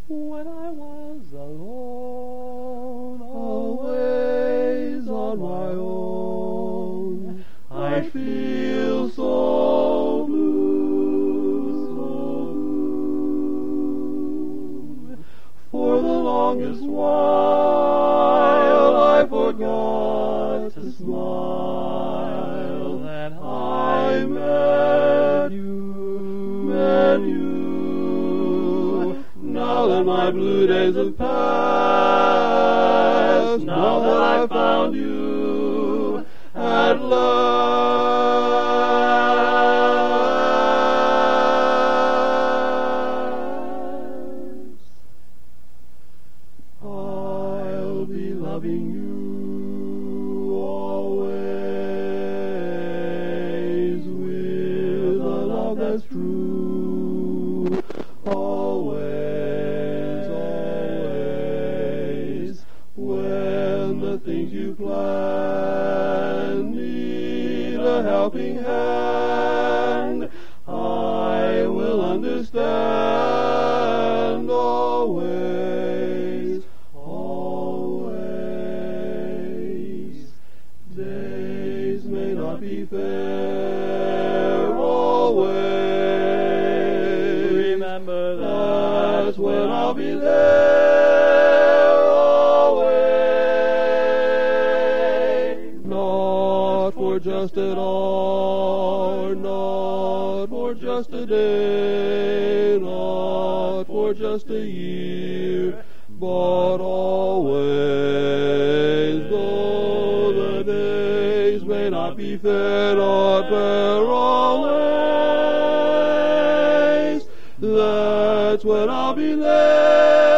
when I was alone, always on my own. I feel so blue, so blue. For the longest while I forgot to smile. then I met you. Now that my blue days have passed, now that I found you at last, I'll be loving you always with a love that's true. Always, always, when the things you plan need a helping hand, I will understand. Always, always, days may not be fair. Always, remember that's when I'll be there. Always, not for just an hour, not for just a day, not for just a year, but always, though the days may not be fair, not fair, always, that's when I'll be there.